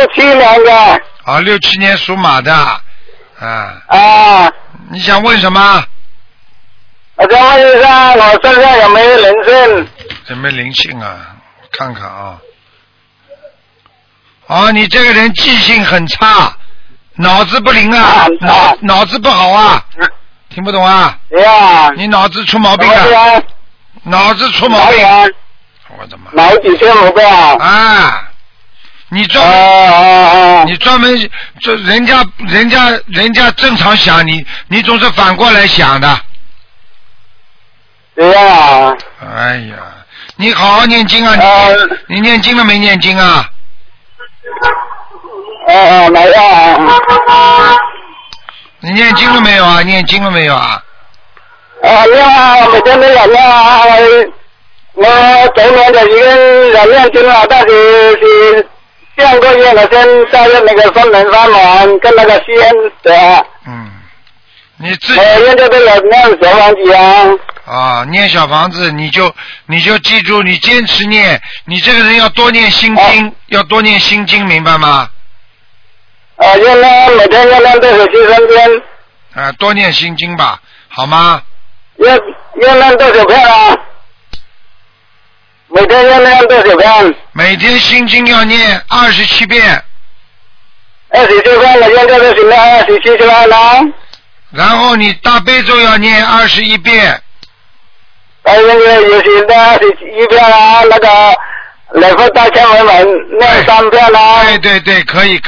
67年的。 啊，67年属马的。啊。 啊。 你想问什么？ 我想问一下，我身上有没有灵性？ 有没有灵性啊？我看看啊。哦，你这个人记性很差，脑子不灵啊，脑子不好啊，听不懂啊？ 对呀。 你脑子出毛病了。脑子出毛病。我的妈！ 脑子出毛病啊！你专门这人家正常想你总是反过来想的。 对呀。 哎呀，你好好念经啊！你念经了没念经啊？ 没有。 你念经了没有啊？念经了没有啊？ 念啊，每天都有念啊。我昨年就已经有念经了，但是上个月我先加入那个松人法门跟那个西恩的。 你自己。 我现在都有念小房子啊。 啊，念小房子，你就记住，你坚持念，你这个人要多念心经，要多念心经，明白吗？ 要念每天要念63篇。 多念心经吧，好吗？ 要念多少篇啊？每天要念多少篇？ 每天心经要念27遍。 27遍，我现在都是念27遍了。 然后你大悲咒要念21遍。 也是念21遍啊，那个礼佛大忏悔文念3遍啊。 对，可以。